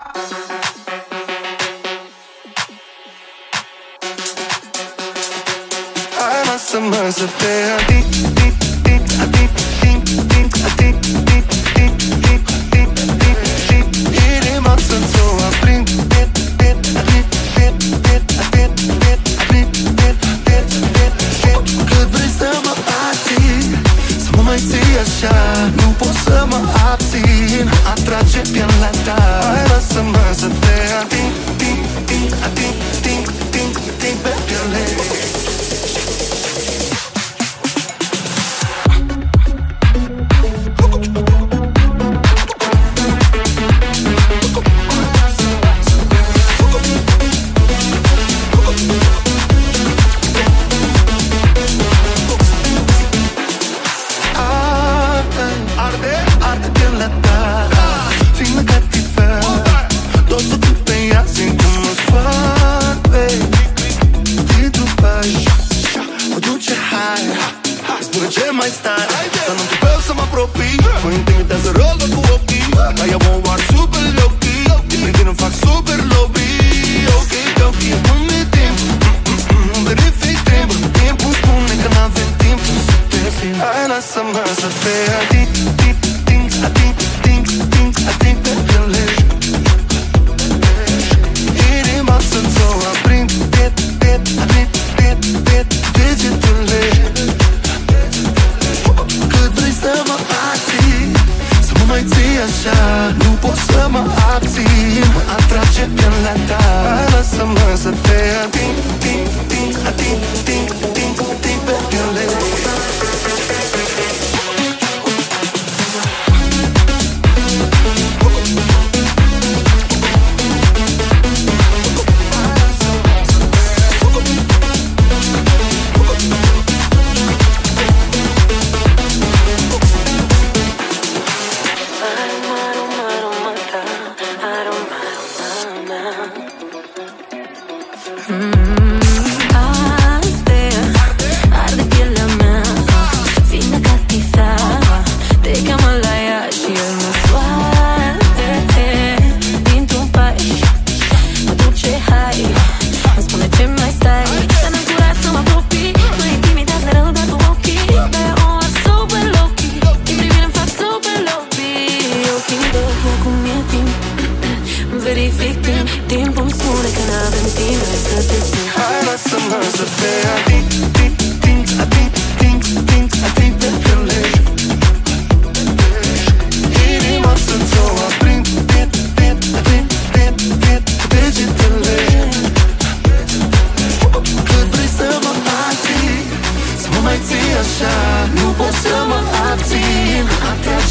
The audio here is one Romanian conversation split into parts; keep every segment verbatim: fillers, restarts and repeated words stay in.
Hai, lasă-mă să te ating, ting, ting, ating, ting, ting, ating, ting, ting, ting, ting, ting, ting. Inima să-ți o aprind, bit, bit, ating, bit, bit, ating, bit, ating, bit, bit, bit, bit. Cât vrei să mă ating, să mă mai ții așa, nu pot să mă abțin, atrage pielea ta. Hai, lasă-mă să te ating, ting, ting, ating, ting, ting, ting, pe piele.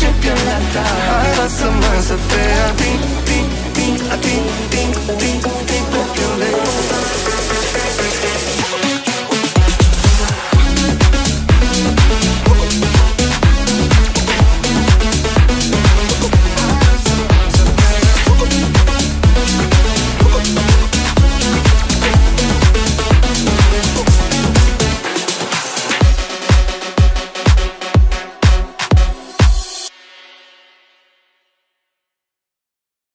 Hai, lasă-mă să te ating, ting, ting, ating, ting, ting, ting.